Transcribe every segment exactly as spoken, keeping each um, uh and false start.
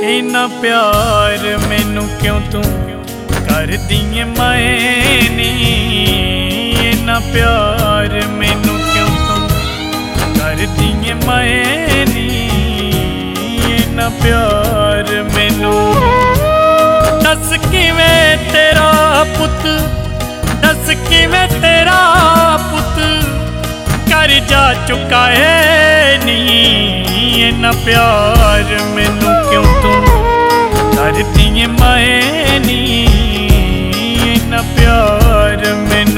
इन्ना प्यार मैनू क्यों तू कर दी माए नी। इन्ना प्यार मैनू क्यों तू कर दी माए नी। इन्ना प्यार मैनू दस किवें तेरा पुत, दस किवें तेरा पुत कर जा चुका है नी। इन्ना प्यार मैनू क्यों तू कर दी माए नी। इन्ना प्यार मैनू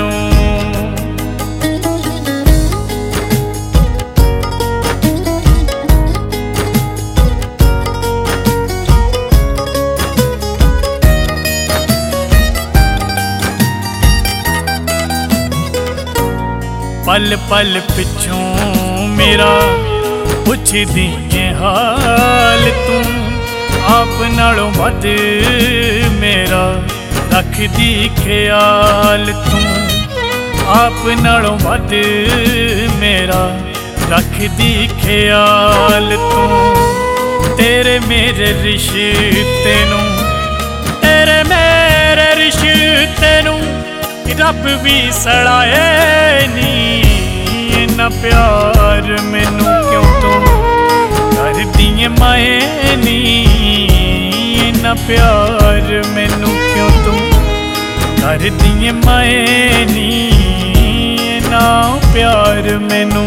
पल पल पिछों मेरा पुछदी है हाल तू। आप नालों वध मेरा रखदी ख्याल तू। आप नालों वध मेरा रखदी ख्याल तू। तेरे मेरे रिश्ते नू, तेरे मेरे रिश्ते नू रब भी सड़ाए नी। इन्ना प्यार मैनू क्यों तू कर दी माए नी। इन्ना प्यार मैनू क्यों तू कर दी माए नी। इन्ना प्यार मैनू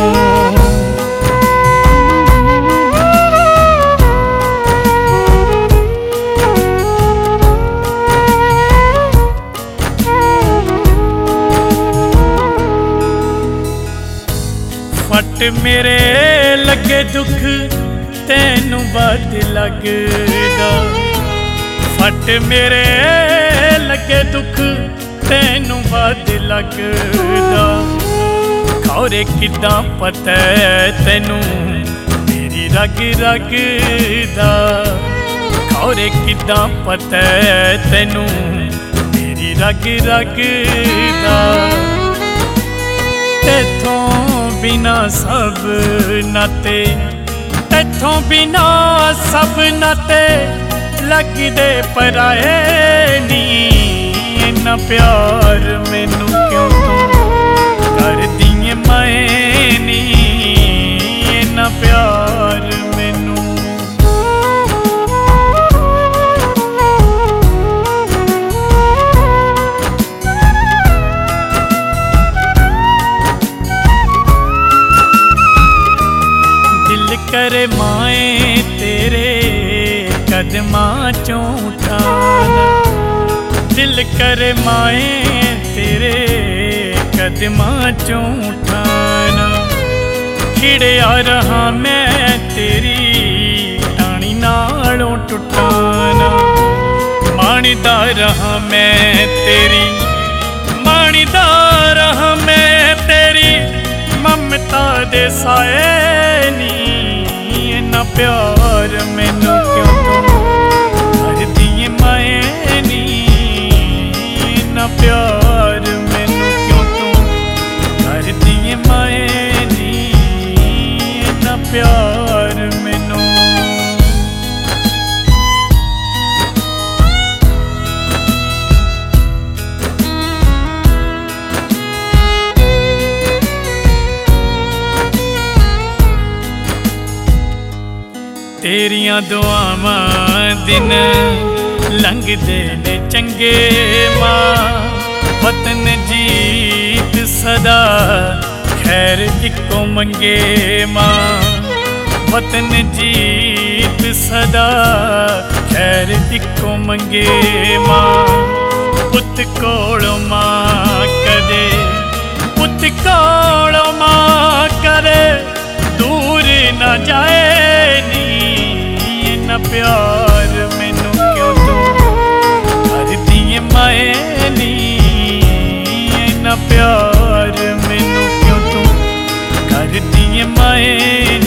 फट मेरे लगे दुख तैनू बद लगदा। फट मेरे लगे दुख तैनू बद लगदा। खौरे किदां पता तैनू मेरी रग रग दा। खौरे किदां पता तैनू मेरी रग रग दा। तेथों बिना सब नाते, तेथों बिना सब नाते लगदे पराए नी। इन्ना प्यार मैनू क्यों तू कर दी माए नी। इन्ना प्यार मैनू करे माए तेरे कदमां चों उठाना। दिल करे माए तेरे कदमां चों उठाना। खिड़िया रहा मैं तेरी टाणी नालों टुटाना। माणीदा रहा मैं तेरी, माणीदा रहा मैं तेरी ममता दे साए नी। इन्ना प्यार मैनू क्यों तू कर दी माए नी। इन्ना प्यार मैनू क्यों तू कर दी माए नी। इन्ना प्यार मैनू तेरियां दुआवां दिन लंघदे ने चंगे मां। वतन जीत सदा खैर इको मंगे मां। वतन जीत सदा खैर इको मंगे मां। पुत कोलों मां कदे, पुत कोलों मां करे दूर न जाए नी। इन्ना प्यार मैनू क्यों तू कर दी माए नी। इन्ना प्यार मैनू क्यों तू कर दी माए